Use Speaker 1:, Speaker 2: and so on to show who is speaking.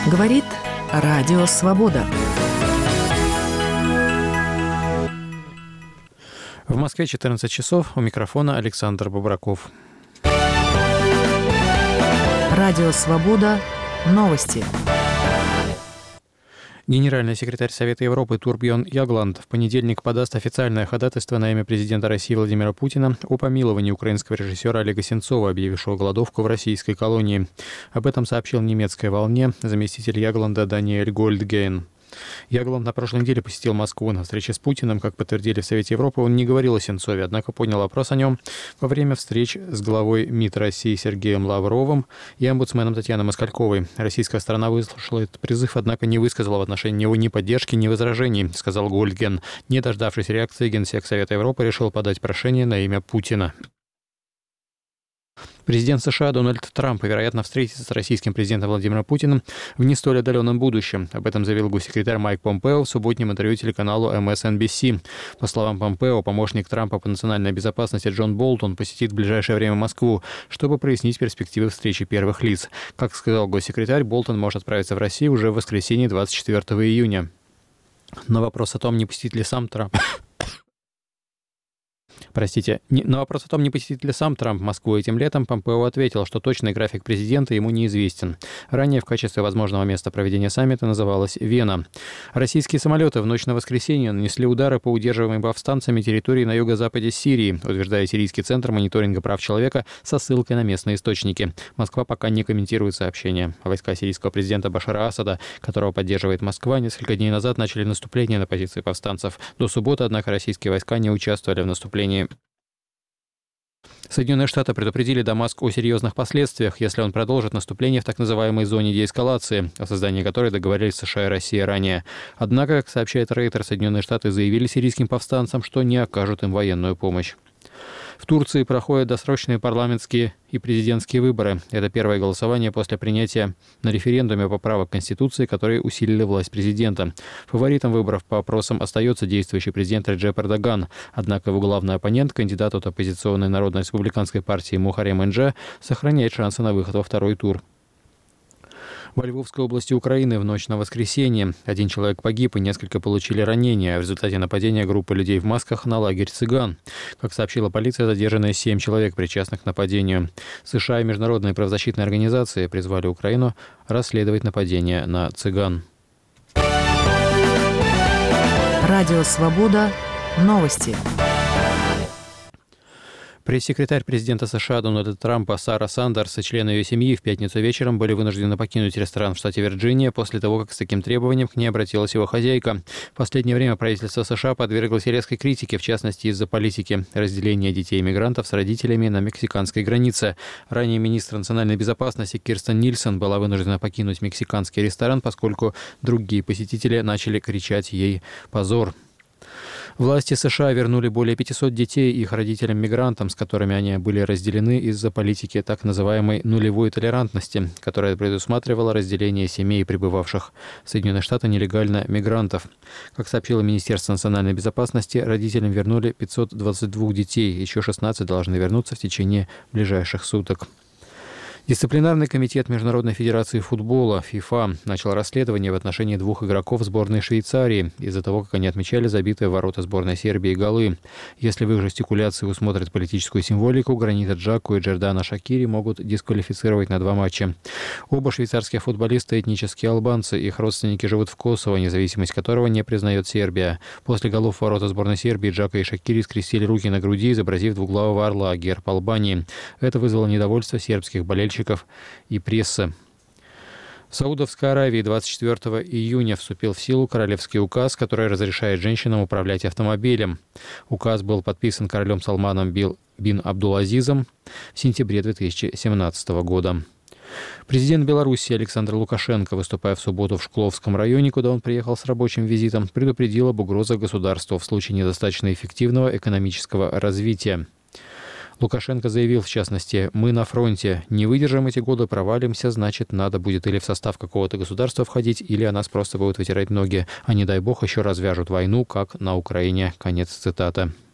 Speaker 1: Говорит Радио Свобода.
Speaker 2: В Москве 14 часов. У микрофона Александр Бобраков.
Speaker 1: Радио Свобода. Новости.
Speaker 2: Генеральный секретарь Совета Европы Турбьон Ягланд в понедельник подаст официальное ходатайство на имя президента России Владимира Путина о помиловании украинского режиссера Олега Сенцова, объявившего голодовку в российской колонии. Об этом сообщил немецкой «Волне» заместитель Ягланда Даниэль Гольдгейн. Ягланд на прошлой неделе посетил Москву на встрече с Путиным. Как подтвердили в Совете Европы, он не говорил о Сенцове, однако поднял вопрос о нем во время встреч с главой МИД России Сергеем Лавровым и омбудсменом Татьяной Москальковой. Российская сторона выслушала этот призыв, однако не высказала в отношении него ни поддержки, ни возражений, сказал Гольдген. Не дождавшись реакции, Генсек Совета Европы решил подать прошение на имя Путина. Президент США Дональд Трамп, вероятно, встретится с российским президентом Владимиром Путиным в не столь отдаленном будущем. Об этом заявил госсекретарь Майк Помпео в субботнем интервью телеканалу MSNBC. По словам Помпео, помощник Трампа по национальной безопасности Джон Болтон посетит в ближайшее время Москву, чтобы прояснить перспективы встречи первых лиц. Как сказал госсекретарь, Болтон может отправиться в Россию уже в воскресенье 24 июня. На вопрос о том, не посетит ли сам Трамп... На вопрос о том, не посетит ли сам Трамп Москву этим летом, Помпео ответил, что точный график президента ему неизвестен. Ранее в качестве возможного места проведения саммита называлась Вена. Российские самолеты в ночь на воскресенье нанесли удары по удерживаемой повстанцами территории на юго-западе Сирии, утверждает Сирийский центр мониторинга прав человека со ссылкой на местные источники. Москва пока не комментирует сообщения. Войска сирийского президента Башара Асада, которого поддерживает Москва, несколько дней назад начали наступление на позиции повстанцев. До субботы, однако, российские войска не участвовали в наступлении. Соединенные Штаты предупредили Дамаск о серьезных последствиях, если он продолжит наступление в так называемой зоне деэскалации, о создании которой договорились США и Россия ранее. Однако, как сообщает Рейтер, Соединенные Штаты заявили сирийским повстанцам, что не окажут им военную помощь. В Турции проходят досрочные парламентские и президентские выборы. Это первое голосование после принятия на референдуме поправок к Конституции, которые усилили власть президента. Фаворитом выборов по опросам остается действующий президент Реджеп Эрдоган. Однако его главный оппонент, кандидат от оппозиционной Народно-республиканской партии Мухаррем Инже, сохраняет шансы на выход во второй тур. Во Львовской области Украины в ночь на воскресенье 1 человек погиб и несколько получили ранения в результате нападения группы людей в масках на лагерь цыган. Как сообщила полиция, задержаны 7 человек, причастных к нападению. США и международные правозащитные организации призвали Украину расследовать нападение на цыган.
Speaker 1: Радио Свобода. Новости.
Speaker 2: Пресс-секретарь президента США Дональда Трампа Сара Сандерс и члены ее семьи в пятницу вечером были вынуждены покинуть ресторан в штате Вирджиния после того, как с таким требованием к ней обратилась его хозяйка. В последнее время правительство США подверглось резкой критике, в частности из-за политики разделения детей-мигрантов с родителями на мексиканской границе. Ранее министр национальной безопасности Кирстен Нильсон была вынуждена покинуть мексиканский ресторан, поскольку другие посетители начали кричать ей «позор». Власти США вернули более 500 детей их родителям-мигрантам, с которыми они были разделены из-за политики так называемой нулевой толерантности, которая предусматривала разделение семей, прибывавших в Соединенные Штаты нелегально мигрантов. Как сообщило Министерство национальной безопасности, родителям вернули 522 детей, еще 16 должны вернуться в течение ближайших суток. Дисциплинарный комитет Международной федерации футбола ФИФА начал расследование в отношении 2 игроков сборной Швейцарии из-за того, как они отмечали забитые в ворота сборной Сербии голы. Если в их жестикуляции усмотрят политическую символику, Гранита Джаку и Джердана Шакири могут дисквалифицировать на 2 матча. Оба швейцарских футболиста – этнические албанцы, их родственники живут в Косово, независимость которого не признает Сербия. После голов в ворота сборной Сербии Джака и Шакири скрестили руки на груди, изобразив двуглавого орла, герб Албании. Это вызвало недовольство сербских болельщиков и прессы. В Саудовской Аравии 24 июня вступил в силу королевский указ, который разрешает женщинам управлять автомобилем. Указ был подписан королем Салманом бин Абдул-Азизом в сентябре 2017 года. Президент Беларуси Александр Лукашенко, выступая в субботу в Шкловском районе, куда он приехал с рабочим визитом, предупредил об угрозах государству в случае недостаточно эффективного экономического развития. Лукашенко заявил, в частности, «Мы на фронте. Не выдержим эти годы, провалимся, значит, надо будет или в состав какого-то государства входить, или о нас просто будут вытирать ноги, а не дай бог еще развяжут войну, как на Украине». Конец цитаты.